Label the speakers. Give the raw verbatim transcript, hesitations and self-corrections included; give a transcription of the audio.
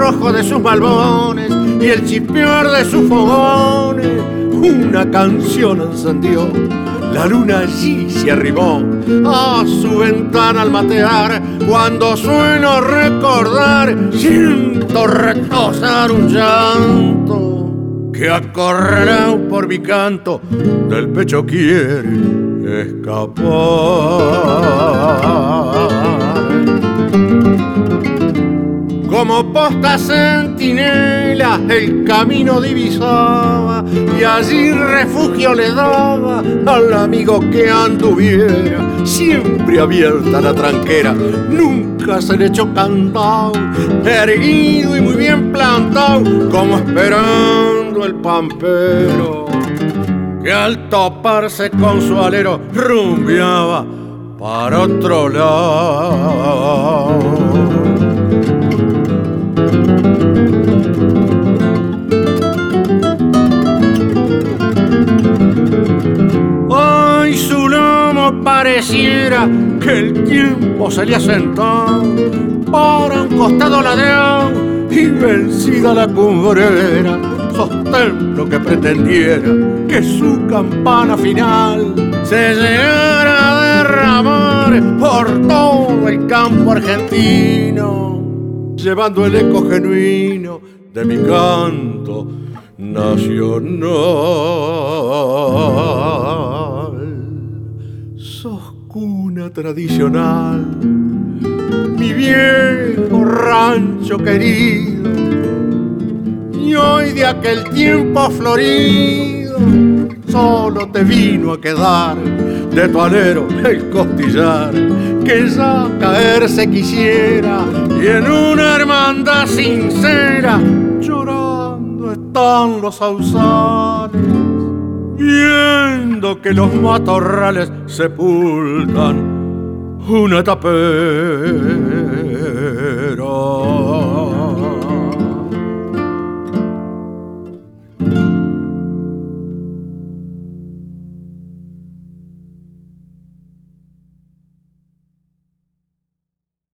Speaker 1: rojo de sus malbones y el chispear de sus fogones, una canción encendió. La luna allí se arribó a su ventana al matear. Cuando sueno recordar, siento retosar un llanto que acorralado por mi canto del pecho quiere escapar. Como posta centinela el camino divisaba y allí refugio le daba al amigo que anduviera. Siempre abierta la tranquera, nunca se le echó cantao, erguido y muy bien plantado, como esperando el pampero que al toparse con su alero rumbeaba para otro lado. Ay, su lomo pareciera que el tiempo se le ha sentado para un costado ladeado y vencida la cumbrera, sostén lo que pretendiera que su campana final se llegara a derramar por todo el campo argentino, llevando el eco genuino de mi canto nacional. Sos cuna tradicional, mi viejo rancho querido, y hoy de aquel tiempo florido solo te vino a quedar de tu alero el costillar, que ya caerse quisiera y en una hermandad sincera llorando están los sausales, viendo que los matorrales sepultan una tapera.